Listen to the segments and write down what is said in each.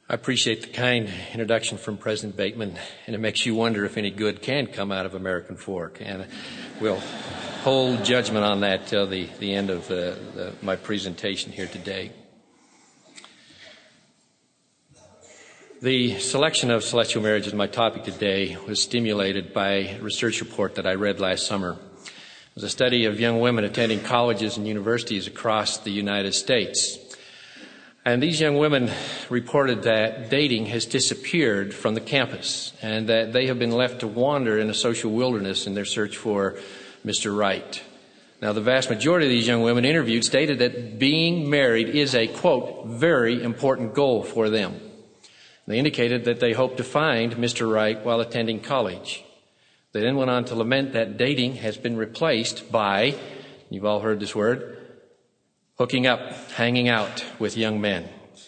I appreciate the kind introduction from President Bateman, and it makes you wonder if any good can come out of American Fork. And we'll hold judgment on that till the end of my presentation here today. The selection of celestial marriage as my topic today was stimulated by a research report that I read last summer. It was a study of young women attending colleges and universities across the United States. And these young women reported that dating has disappeared from the campus and that they have been left to wander in a social wilderness in their search for Mr. Right. Now, the vast majority of these young women interviewed stated that being married is a, quote, very important goal for them. They indicated that they hope to find Mr. Right while attending college. They then went on to lament that dating has been replaced by, you've all heard this word, hooking up, hanging out with young men.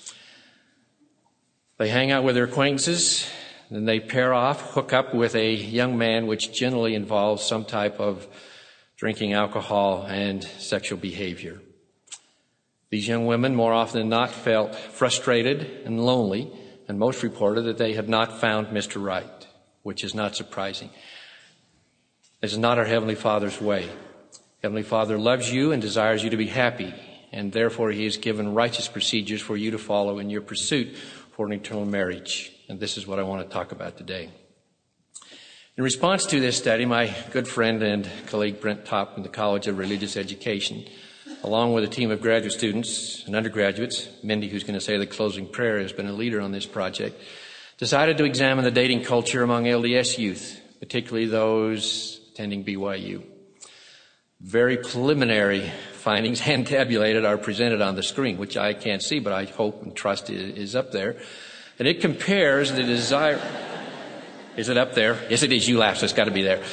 They hang out with their acquaintances, then they pair off, hook up with a young man, which generally involves some type of drinking alcohol and sexual behavior. These young women, more often than not, felt frustrated and lonely, and most reported that they had not found Mr. Right, which is not surprising. This is not our Heavenly Father's way. Heavenly Father loves you and desires you to be happy, and therefore He has given righteous procedures for you to follow in your pursuit for an eternal marriage. And this is what I want to talk about today. In response to this study, my good friend and colleague Brent Topp from the College of Religious Education, along with a team of graduate students and undergraduates, Mindy, who's going to say the closing prayer, has been a leader on this project, decided to examine the dating culture among LDS youth, particularly those attending BYU. Very preliminary findings and tabulated are presented on the screen, which I can't see, but I hope and trust is up there. And it compares the desire... Is it up there? Yes, it is. You laughed, so it's got to be there.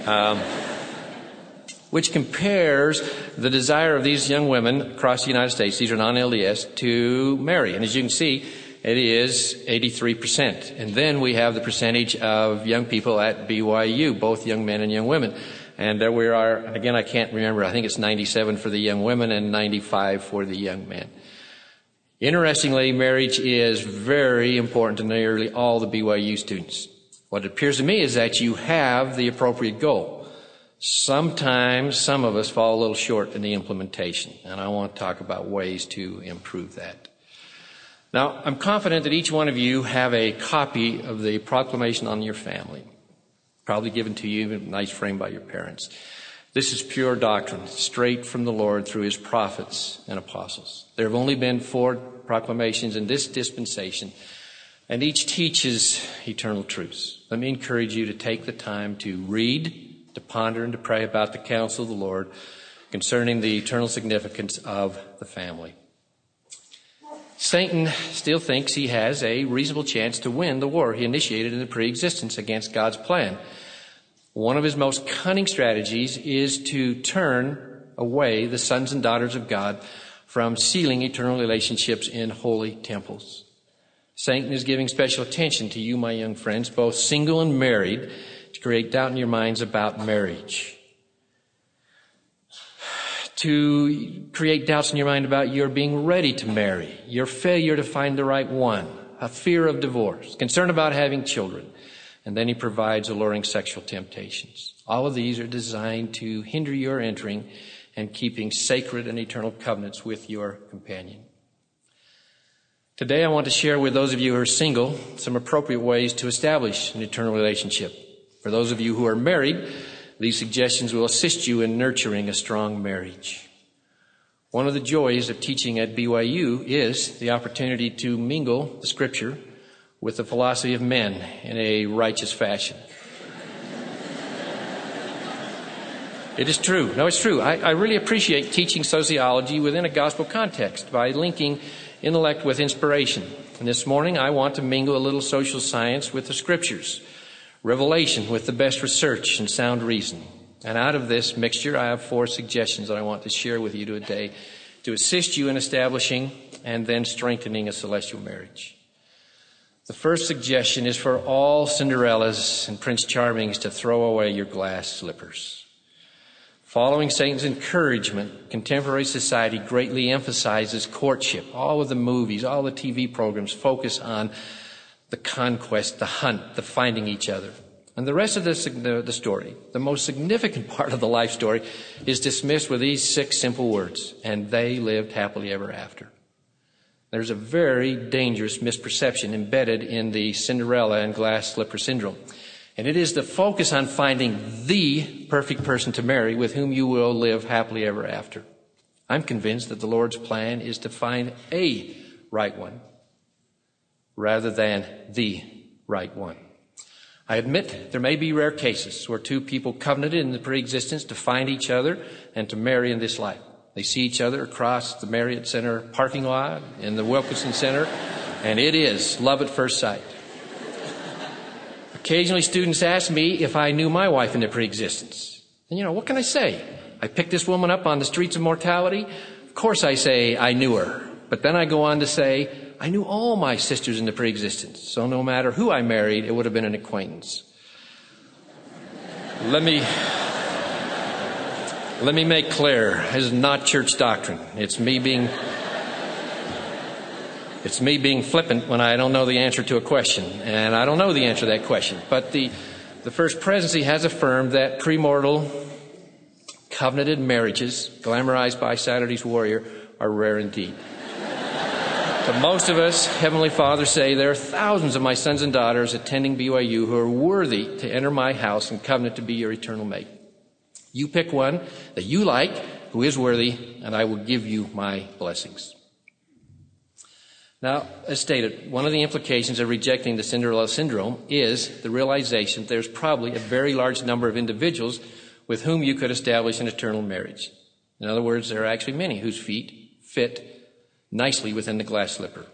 Which compares the desire of these young women across the United States, these are non-LDS, to marry. And as you can see, it is 83%. And then we have the percentage of young people at BYU, both young men and young women. And there we are, again, I can't remember, I think it's 97 for the young women and 95 for the young men. Interestingly, marriage is very important to nearly all the BYU students. What it appears to me is that you have the appropriate goal. Sometimes some of us fall a little short in the implementation, and I want to talk about ways to improve that. Now, I'm confident that each one of you have a copy of the Proclamation on Your Family, probably given to you in a nice frame by your parents. This is pure doctrine, straight from the Lord through His prophets and apostles. There have only been 4 proclamations in this dispensation, and each teaches eternal truths. Let me encourage you to take the time to read, to ponder, and to pray about the counsel of the Lord concerning the eternal significance of the family. Satan still thinks he has a reasonable chance to win the war he initiated in the pre-existence against God's plan. One of his most cunning strategies is to turn away the sons and daughters of God from sealing eternal relationships in holy temples. Satan is giving special attention to you, my young friends, both single and married, to create doubt in your minds about marriage. To create doubts in your mind about your being ready to marry, your failure to find the right one, a fear of divorce, concern about having children, and then he provides alluring sexual temptations. All of these are designed to hinder your entering and keeping sacred and eternal covenants with your companion. Today I want to share with those of you who are single some appropriate ways to establish an eternal relationship. For those of you who are married, these suggestions will assist you in nurturing a strong marriage. One of the joys of teaching at BYU is the opportunity to mingle the Scripture with the philosophy of men in a righteous fashion. It is true. No, it's true. I really appreciate teaching sociology within a gospel context by linking intellect with inspiration. And this morning I want to mingle a little social science with the Scriptures, revelation with the best research and sound reason. And out of this mixture, I have 4 suggestions that I want to share with you today to assist you in establishing and then strengthening a celestial marriage. The first suggestion is for all Cinderellas and Prince Charmings to throw away your glass slippers. Following Satan's encouragement, contemporary society greatly emphasizes courtship. All of the movies, all the TV programs focus on the conquest, the hunt, the finding each other. And the rest of the story, the most significant part of the life story, is dismissed with these 6 simple words: and they lived happily ever after. There's a very dangerous misperception embedded in the Cinderella and glass slipper syndrome. And it is the focus on finding the perfect person to marry with whom you will live happily ever after. I'm convinced that the Lord's plan is to find a right one rather than the right one. I admit there may be rare cases where 2 people covenanted in the pre-existence to find each other and to marry in this life. They see each other across the Marriott Center parking lot in the Wilkinson Center, and it is love at first sight. Occasionally students ask me if I knew my wife in the pre-existence. And what can I say? I picked this woman up on the streets of mortality. Of course I say I knew her. But then I go on to say, I knew all my sisters in the pre-existence. So no matter who I married, it would have been an acquaintance. Let me make clear, this is not church doctrine. It's me being flippant when I don't know the answer to a question. And I don't know the answer to that question. But the First Presidency has affirmed that premortal covenanted marriages, glamorized by Saturday's Warrior, are rare indeed. To most of us, Heavenly Father say, there are thousands of my sons and daughters attending BYU who are worthy to enter my house and covenant to be your eternal mate. You pick one that you like, who is worthy, and I will give you my blessings. Now, as stated, one of the implications of rejecting the Cinderella syndrome is the realization that there's probably a very large number of individuals with whom you could establish an eternal marriage. In other words, there are actually many whose feet fit nicely within the glass slipper.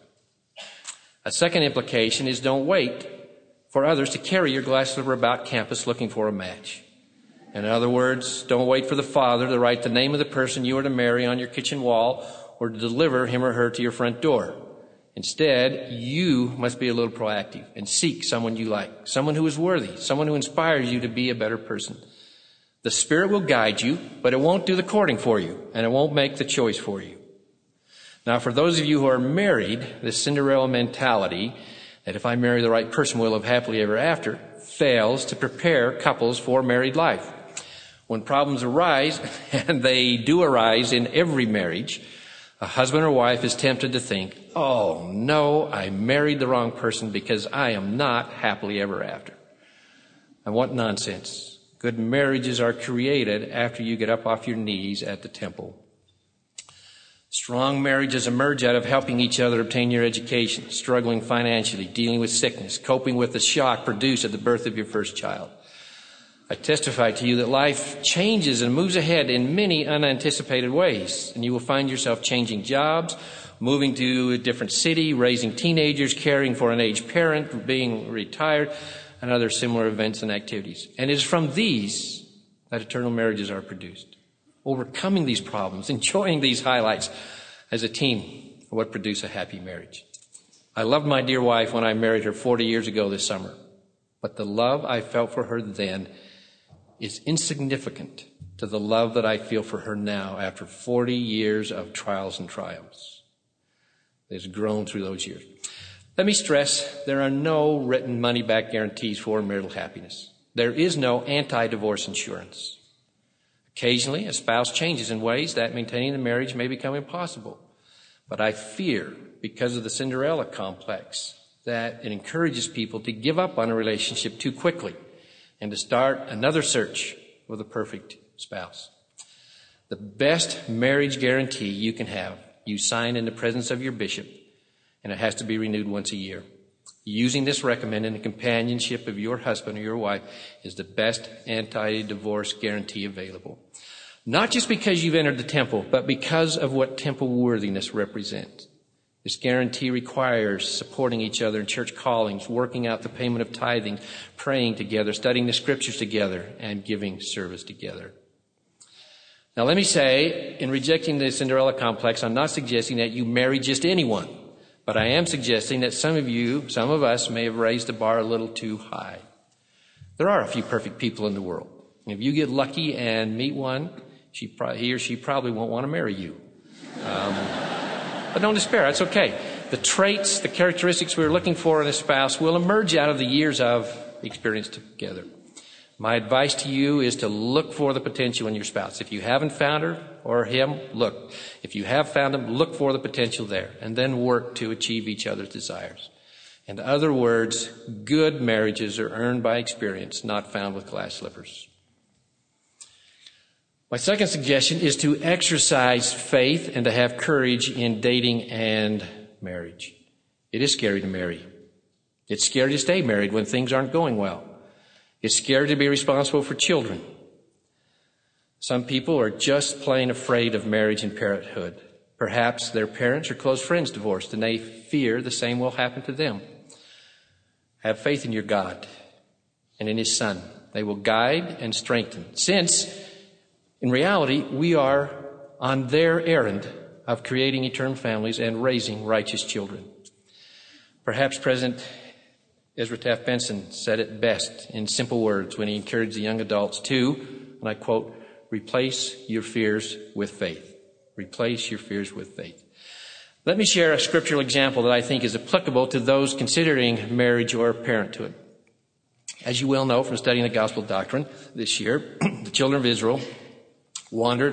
A second implication is don't wait for others to carry your glass slipper about campus looking for a match. In other words, don't wait for the father to write the name of the person you are to marry on your kitchen wall or to deliver him or her to your front door. Instead, you must be a little proactive and seek someone you like, someone who is worthy, someone who inspires you to be a better person. The Spirit will guide you, but it won't do the courting for you, and it won't make the choice for you. Now, for those of you who are married, this Cinderella mentality that if I marry the right person, we'll live happily ever after, fails to prepare couples for married life. When problems arise, and they do arise in every marriage, a husband or wife is tempted to think, oh no, I married the wrong person because I am not happily ever after. And what nonsense. Good marriages are created after you get up off your knees at the temple. Strong marriages emerge out of helping each other obtain your education, struggling financially, dealing with sickness, coping with the shock produced at the birth of your first child. I testify to you that life changes and moves ahead in many unanticipated ways, and you will find yourself changing jobs, moving to a different city, raising teenagers, caring for an aged parent, being retired, and other similar events and activities. And it is from these that eternal marriages are produced. Overcoming these problems, enjoying these highlights as a team are what produce a happy marriage. I loved my dear wife when I married her 40 years ago this summer, but the love I felt for her then is insignificant to the love that I feel for her now after 40 years of trials and triumphs. It has grown through those years. Let me stress, there are no written money-back guarantees for marital happiness. There is no anti-divorce insurance. Occasionally, a spouse changes in ways that maintaining the marriage may become impossible. But I fear, because of the Cinderella complex, that it encourages people to give up on a relationship too quickly and to start another search for the perfect spouse. The best marriage guarantee you can have, you sign in the presence of your bishop, and it has to be renewed once a year. Using this recommend in the companionship of your husband or your wife is the best anti-divorce guarantee available. Not just because you've entered the temple, but because of what temple worthiness represents. This guarantee requires supporting each other in church callings, working out the payment of tithing, praying together, studying the scriptures together, and giving service together. Now let me say, in rejecting the Cinderella complex, I'm not suggesting that you marry just anyone. But I am suggesting that some of us may have raised the bar a little too high. There are a few perfect people in the world. If you get lucky and meet one, he or she probably won't want to marry you. But don't despair. That's okay. The traits, the characteristics we're looking for in a spouse will emerge out of the years of experience together. My advice to you is to look for the potential in your spouse. If you haven't found her or him, look. If you have found him, look for the potential there, and then work to achieve each other's desires. In other words, good marriages are earned by experience, not found with glass slippers. My second suggestion is to exercise faith and to have courage in dating and marriage. It is scary to marry. It's scary to stay married when things aren't going well. It's scary to be responsible for children. Some people are just plain afraid of marriage and parenthood. Perhaps their parents or close friends divorced, and they fear the same will happen to them. Have faith in your God and in His Son. They will guide and strengthen, since, in reality, we are on their errand of creating eternal families and raising righteous children. Perhaps President Ezra Taft Benson said it best in simple words when he encouraged the young adults to, and I quote, replace your fears with faith. Replace your fears with faith. Let me share a scriptural example that I think is applicable to those considering marriage or parenthood. As you well know from studying the gospel doctrine this year, the children of Israel wandered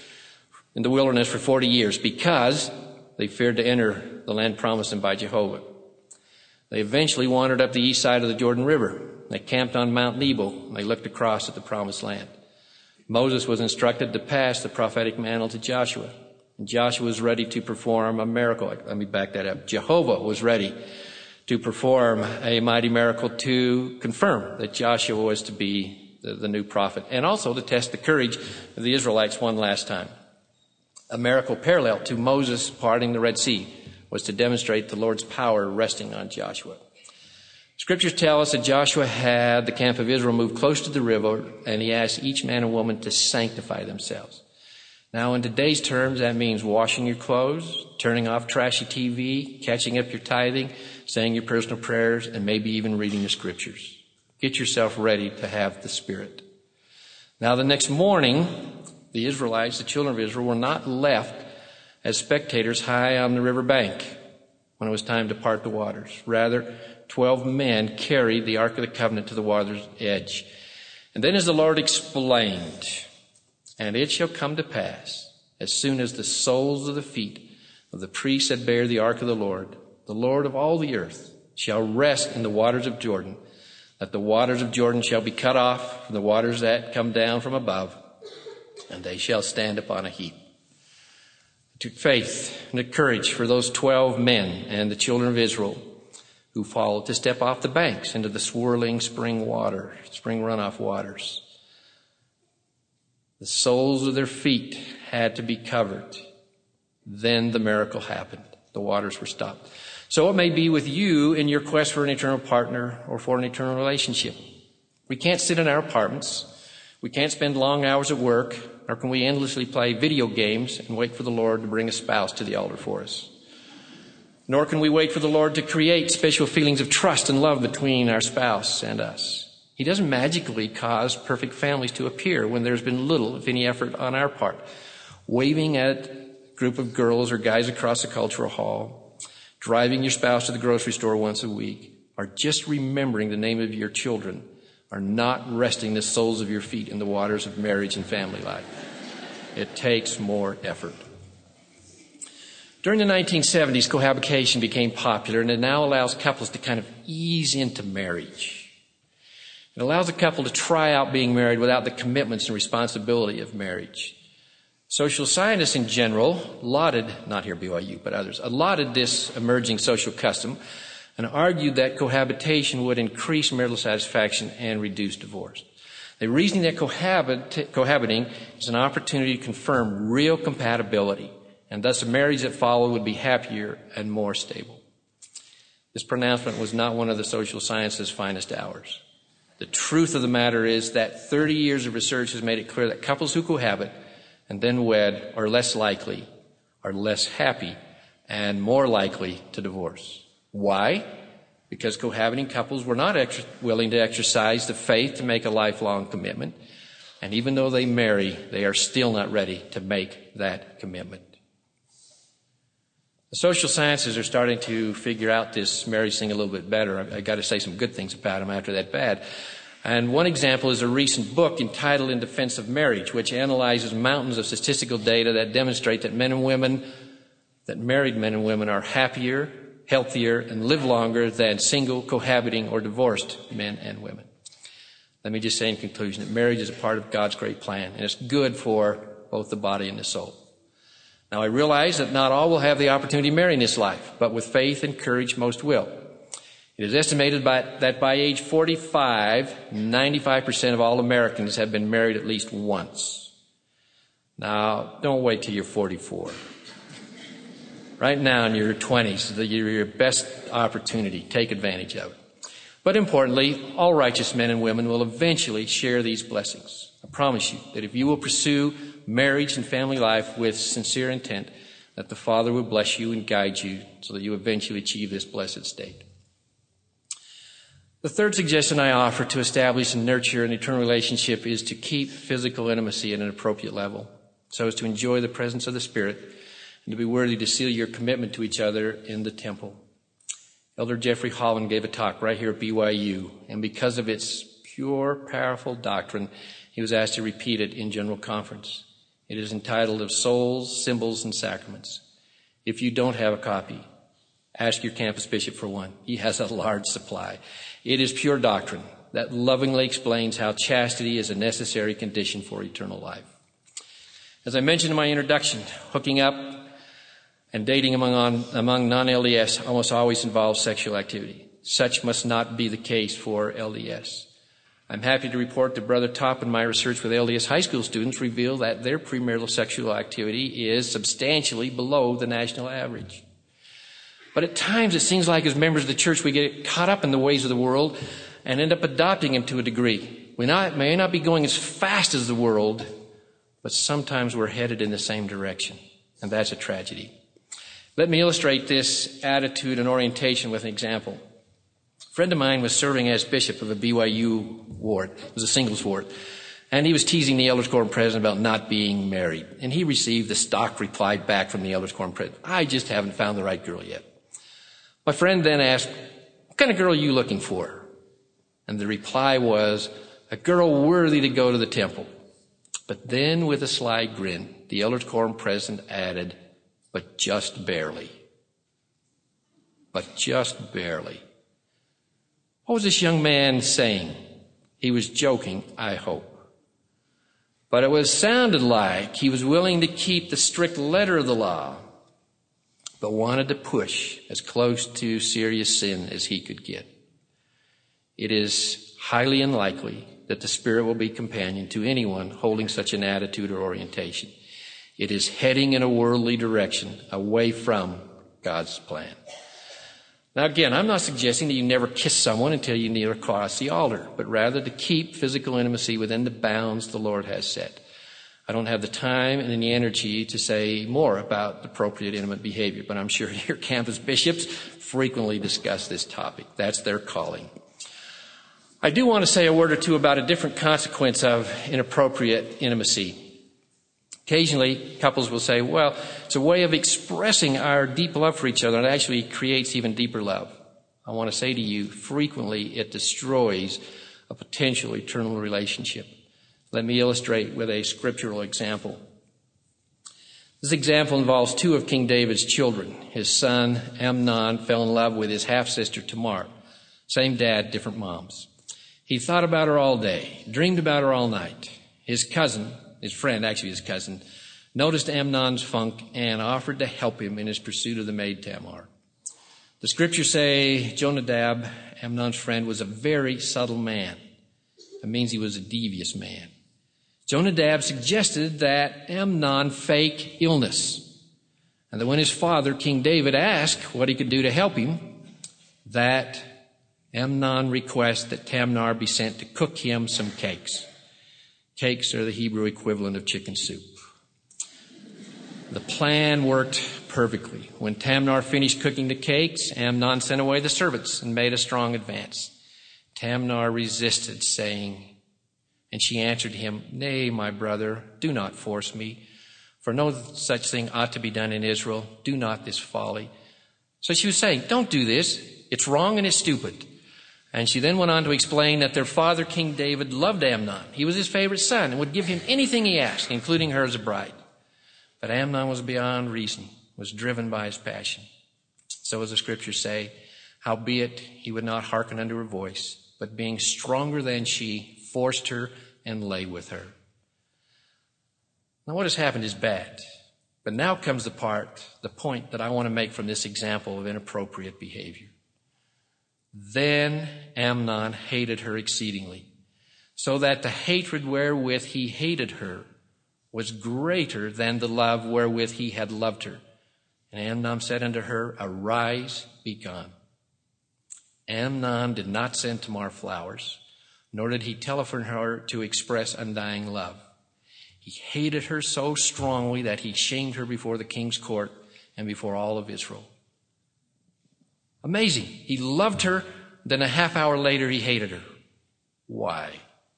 in the wilderness for 40 years because they feared to enter the land promised them by Jehovah. They eventually wandered up the east side of the Jordan River. They camped on Mount Nebo, and they looked across at the promised land. Moses was instructed to pass the prophetic mantle to Joshua, and Joshua was ready to perform a miracle. Let me back that up. Jehovah was ready to perform a mighty miracle to confirm that Joshua was to be the new prophet, and also to test the courage of the Israelites one last time. A miracle parallel to Moses parting the Red Sea was to demonstrate the Lord's power resting on Joshua. Scriptures tell us that Joshua had the camp of Israel move close to the river, and he asked each man and woman to sanctify themselves. Now, in today's terms, that means washing your clothes, turning off trashy TV, catching up your tithing, saying your personal prayers, and maybe even reading the scriptures. Get yourself ready to have the Spirit. Now, the next morning, the Israelites, the children of Israel, were not left as spectators high on the river bank when it was time to part the waters. Rather, 12 men carried the Ark of the Covenant to the water's edge. And then as the Lord explained, and it shall come to pass, as soon as the soles of the feet of the priests that bear the Ark of the Lord of all the earth, shall rest in the waters of Jordan, that the waters of Jordan shall be cut off from the waters that come down from above, and they shall stand upon a heap. It took faith and courage for those 12 men and the children of Israel who followed to step off the banks into the swirling spring runoff waters. The soles of their feet had to be covered. Then the miracle happened. The waters were stopped. So it may be with you in your quest for an eternal partner or for an eternal relationship. We can't sit in our apartments. We can't spend long hours at work, nor can we endlessly play video games and wait for the Lord to bring a spouse to the altar for us. Nor can we wait for the Lord to create special feelings of trust and love between our spouse and us. He doesn't magically cause perfect families to appear when there's been little, if any, effort on our part. Waving at a group of girls or guys across the cultural hall, driving your spouse to the grocery store once a week, or just remembering the name of your children are not resting the soles of your feet in the waters of marriage and family life. It takes more effort. During the 1970s, cohabitation became popular, and it now allows couples to kind of ease into marriage. It allows a couple to try out being married without the commitments and responsibility of marriage. Social scientists in general lauded, not here BYU, but others, lauded this emerging social custom and argued that cohabitation would increase marital satisfaction and reduce divorce. They reasoned that cohabiting is an opportunity to confirm real compatibility, and thus a marriage that followed would be happier and more stable. This pronouncement was not one of the social science's finest hours. The truth of the matter is that 30 years of research has made it clear that couples who cohabit and then wed are less likely, are less happy, and more likely to divorce. Why? Because cohabiting couples were not willing to exercise the faith to make a lifelong commitment, And even though they marry, they are still not ready to make that commitment. The social sciences are starting to figure out this marriage thing a little bit better. I got to say some good things about them after that bad. And one example is a recent book entitled In Defense of Marriage, which analyzes mountains of statistical data that demonstrate that married men and women are happier, healthier, and live longer than single, cohabiting, or divorced men and women. Let me just say in conclusion that marriage is a part of God's great plan, and it's good for both the body and the soul. Now, I realize that not all will have the opportunity to marry in this life, but with faith and courage, most will. It is estimated that by age 45, 95% of all Americans have been married at least once. Now, don't wait till you're 44. Right now in your 20s, your best opportunity. Take advantage of it. But importantly, all righteous men and women will eventually share these blessings. I promise you that if you will pursue marriage and family life with sincere intent, that the Father will bless you and guide you so that you eventually achieve this blessed state. The third suggestion I offer to establish and nurture an eternal relationship is to keep physical intimacy at an appropriate level, so as to enjoy the presence of the Spirit and to be worthy to seal your commitment to each other in the temple. Elder Jeffrey Holland gave a talk right here at BYU, and because of its pure, powerful doctrine, he was asked to repeat it in General Conference. It is entitled Of Souls, Symbols, and Sacraments. If you don't have a copy, ask your campus bishop for one. He has a large supply. It is pure doctrine that lovingly explains how chastity is a necessary condition for eternal life. As I mentioned in my introduction, hooking up and dating among non-LDS almost always involves sexual activity. Such must not be the case for LDS. I'm happy to report that Brother Top and my research with LDS high school students reveal that their premarital sexual activity is substantially below the national average. But at times it seems like as members of the church we get caught up in the ways of the world and end up adopting them to a degree. We may not be going as fast as the world, but sometimes we're headed in the same direction, and that's a tragedy. Let me illustrate this attitude and orientation with an example. A friend of mine was serving as bishop of a BYU ward. It was a singles ward. And he was teasing the Elders Quorum president about not being married. And he received the stock reply back from the Elders Quorum president. I just haven't found the right girl yet. My friend then asked, what kind of girl are you looking for? And the reply was, a girl worthy to go to the temple. But then with a sly grin, the Elders Quorum president added, but just barely. But just barely. What was this young man saying? He was joking, I hope. But it sounded like he was willing to keep the strict letter of the law, but wanted to push as close to serious sin as he could get. It is highly unlikely that the Spirit will be companion to anyone holding such an attitude or orientation. It is heading in a worldly direction away from God's plan. Now again, I'm not suggesting that you never kiss someone until you kneel across the altar, but rather to keep physical intimacy within the bounds the Lord has set. I don't have the time and the energy to say more about appropriate intimate behavior, but I'm sure your campus bishops frequently discuss this topic. That's their calling. I do want to say a word or two about a different consequence of inappropriate intimacy. Occasionally, couples will say, well, it's a way of expressing our deep love for each other, and it actually creates even deeper love. I want to say to you, frequently it destroys a potential eternal relationship. Let me illustrate with a scriptural example. This example involves two of King David's children. His son, Amnon, fell in love with his half-sister, Tamar. Same dad, different moms. He thought about her all day, dreamed about her all night. His cousin, noticed Amnon's funk and offered to help him in his pursuit of the maid Tamar. The scriptures say Jonadab, Amnon's friend, was a very subtle man. That means he was a devious man. Jonadab suggested that Amnon fake illness, and that when his father, King David, asked what he could do to help him, that Amnon request that Tamar be sent to cook him some cakes. Cakes are the Hebrew equivalent of chicken soup. The plan worked perfectly. When Tamar finished cooking the cakes, Amnon sent away the servants and made a strong advance. Tamar resisted, saying, And she answered him, Nay, my brother, do not force me, for no such thing ought to be done in Israel. Do not this folly. So she was saying, don't do this. It's wrong and it's stupid. And she then went on to explain that their father, King David, loved Amnon. He was his favorite son and would give him anything he asked, including her as a bride. But Amnon was beyond reason, was driven by his passion. So as the scriptures say, howbeit he would not hearken unto her voice, but being stronger than she, forced her and lay with her. Now what has happened is bad. But now comes the point that I want to make from this example of inappropriate behavior. Then Amnon hated her exceedingly, so that the hatred wherewith he hated her was greater than the love wherewith he had loved her. And Amnon said unto her, Arise, be gone. Amnon did not send Tamar flowers, nor did he telephone her to express undying love. He hated her so strongly that he shamed her before the king's court and before all of Israel. Amazing. He loved her, then a half hour later he hated her. Why?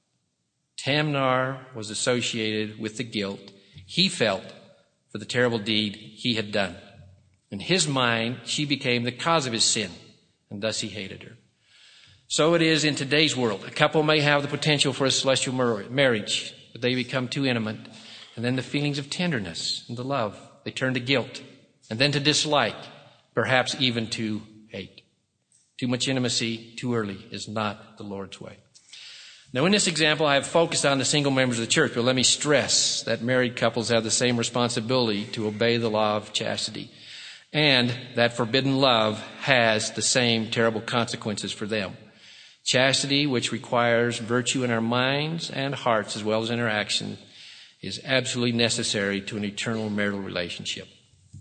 Tamar was associated with the guilt he felt for the terrible deed he had done. In his mind, she became the cause of his sin, and thus he hated her. So it is in today's world. A couple may have the potential for a celestial marriage, but they become too intimate, and then the feelings of tenderness and the love, they turn to guilt, and then to dislike, perhaps even to hate. Too much intimacy too early is not the Lord's way. Now, in this example, I have focused on the single members of the church, but let me stress that married couples have the same responsibility to obey the law of chastity, and that forbidden love has the same terrible consequences for them. Chastity, which requires virtue in our minds and hearts as well as in our actions, is absolutely necessary to an eternal marital relationship.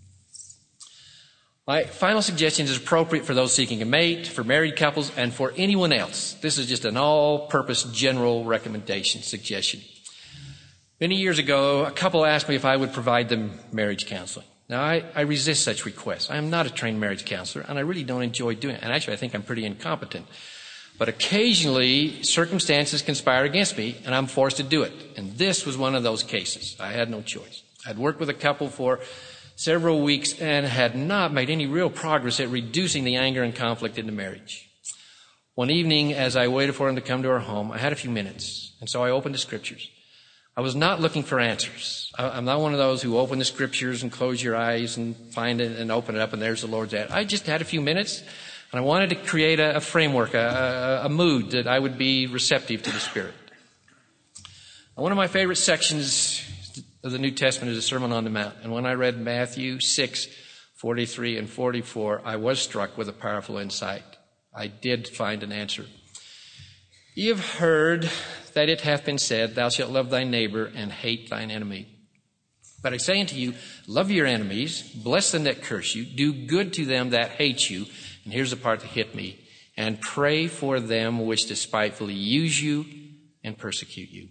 My final suggestion is appropriate for those seeking a mate, for married couples, and for anyone else. This is just an all-purpose general recommendation, suggestion. Many years ago, a couple asked me if I would provide them marriage counseling. Now, I resist such requests. I am not a trained marriage counselor, and I really don't enjoy doing it. And actually, I think I'm pretty incompetent. But occasionally, circumstances conspire against me, and I'm forced to do it. And this was one of those cases. I had no choice. I'd worked with a couple for several weeks and had not made any real progress at reducing the anger and conflict in the marriage. One evening, as I waited for him to come to our home, I had a few minutes, and so I opened the scriptures. I was not looking for answers. I'm not one of those who open the scriptures and close your eyes and find it and open it up and there's the Lord's answer. I just had a few minutes, and I wanted to create a framework, a mood that I would be receptive to the Spirit. One of my favorite sections of the New Testament is the Sermon on the Mount. And when I read Matthew 6:43 and 44, I was struck with a powerful insight. I did find an answer. Ye have heard that it hath been said, Thou shalt love thy neighbor and hate thine enemy. But I say unto you, love your enemies, bless them that curse you, do good to them that hate you. And here's the part that hit me. And pray for them which despitefully use you and persecute you.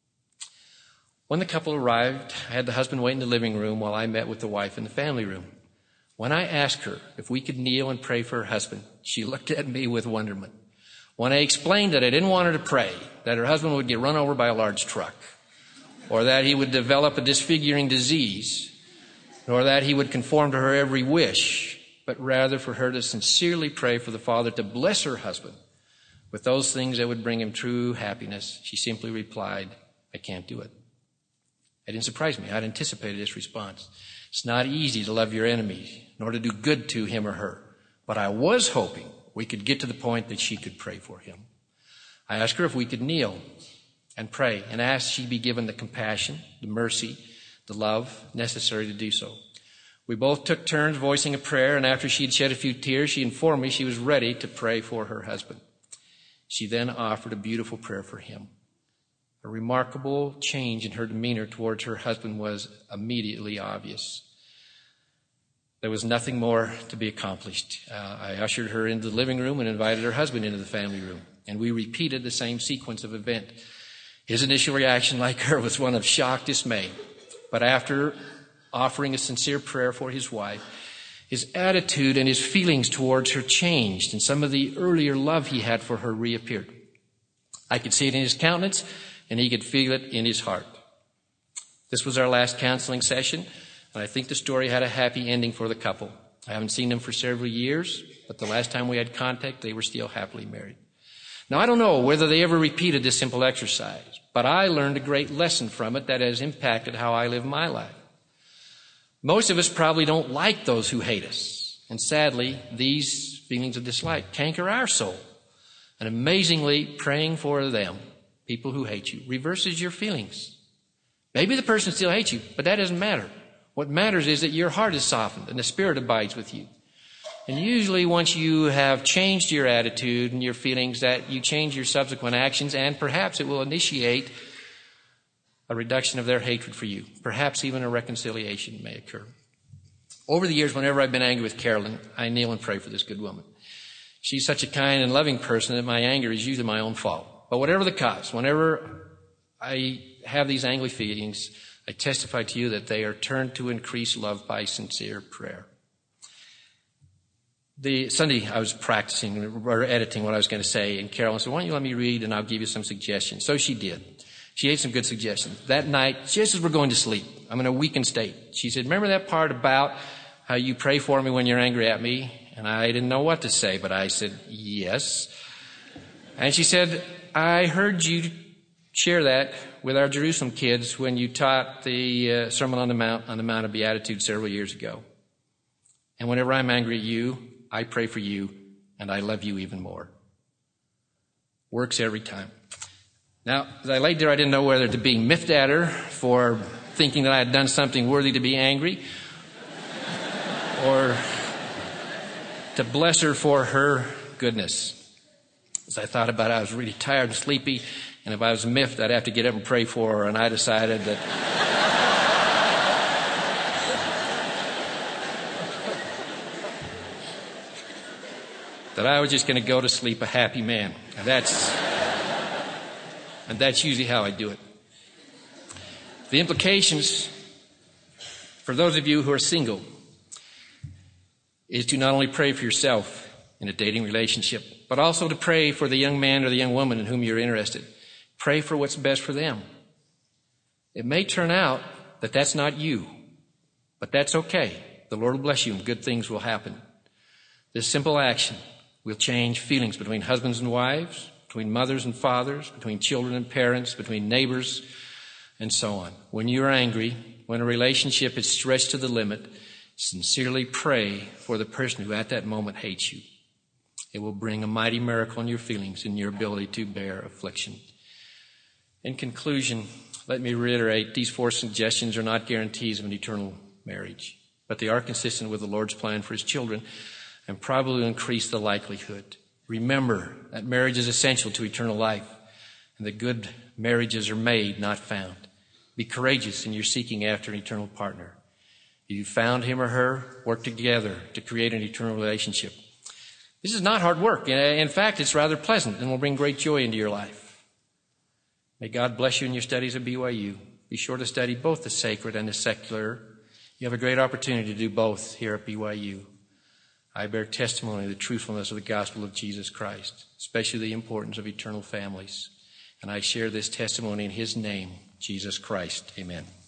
When the couple arrived, I had the husband wait in the living room while I met with the wife in the family room. When I asked her if we could kneel and pray for her husband, she looked at me with wonderment. When I explained that I didn't want her to pray, that her husband would get run over by a large truck, or that he would develop a disfiguring disease, nor that he would conform to her every wish, but rather for her to sincerely pray for the Father to bless her husband with those things that would bring him true happiness, she simply replied, I can't do it. It didn't surprise me. I'd anticipated this response. It's not easy to love your enemy, nor to do good to him or her. But I was hoping we could get to the point that she could pray for him. I asked her if we could kneel and pray, and asked she be given the compassion, the mercy, the love necessary to do so. We both took turns voicing a prayer, and after she'd shed a few tears, she informed me she was ready to pray for her husband. She then offered a beautiful prayer for him. A remarkable change in her demeanor towards her husband was immediately obvious. There was nothing more to be accomplished. I ushered her into the living room and invited her husband into the family room, and we repeated the same sequence of event. His initial reaction, like her, was one of shocked dismay. But after offering a sincere prayer for his wife, his attitude and his feelings towards her changed, and some of the earlier love he had for her reappeared. I could see it in his countenance, and he could feel it in his heart. This was our last counseling session, and I think the story had a happy ending for the couple. I haven't seen them for several years, but the last time we had contact, they were still happily married. Now, I don't know whether they ever repeated this simple exercise, but I learned a great lesson from it that has impacted how I live my life. Most of us probably don't like those who hate us, and sadly, these feelings of dislike canker our soul. And amazingly, praying for them, people who hate you, reverses your feelings. Maybe the person still hates you, but that doesn't matter. What matters is that your heart is softened and the Spirit abides with you. And usually once you have changed your attitude and your feelings, that you change your subsequent actions, and perhaps it will initiate a reduction of their hatred for you. Perhaps even a reconciliation may occur. Over the years, whenever I've been angry with Carolyn, I kneel and pray for this good woman. She's such a kind and loving person that my anger is usually my own fault. But whatever the cause, whenever I have these angry feelings, I testify to you that they are turned to increased love by sincere prayer. The Sunday I was practicing or editing what I was going to say, and Carolyn said, "Why don't you let me read and I'll give you some suggestions?" So she did. She gave some good suggestions. That night, just as we're going to sleep, I'm in a weakened state. She said, "Remember that part about how you pray for me when you're angry at me?" And I didn't know what to say, but I said, "Yes." And she said, "I heard you share that with our Jerusalem kids when you taught the Sermon on the Mount of Beatitudes several years ago. And whenever I'm angry at you, I pray for you, and I love you even more." Works every time. Now, as I laid there, I didn't know whether to be miffed at her for thinking that I had done something worthy to be angry, or to bless her for her goodness. As I thought about it, I was really tired and sleepy, and if I was miffed, I'd have to get up and pray for her, and I decided that I was just going to go to sleep a happy man. And that's usually how I do it. The implications for those of you who are single is to not only pray for yourself in a dating relationship, but also to pray for the young man or the young woman in whom you're interested. Pray for what's best for them. It may turn out that that's not you, but that's okay. The Lord will bless you and good things will happen. This simple action will change feelings between husbands and wives, between mothers and fathers, between children and parents, between neighbors, and so on. When you're angry, when a relationship is stretched to the limit, sincerely pray for the person who at that moment hates you. It will bring a mighty miracle in your feelings and your ability to bear affliction. In conclusion, let me reiterate, these 4 suggestions are not guarantees of an eternal marriage, but they are consistent with the Lord's plan for His children and probably increase the likelihood. Remember that marriage is essential to eternal life, and that good marriages are made, not found. Be courageous in your seeking after an eternal partner. If you found him or her, work together to create an eternal relationship. This is not hard work. In fact, it's rather pleasant and will bring great joy into your life. May God bless you in your studies at BYU. Be sure to study both the sacred and the secular. You have a great opportunity to do both here at BYU. I bear testimony of the truthfulness of the gospel of Jesus Christ, especially the importance of eternal families. And I share this testimony in His name, Jesus Christ. Amen.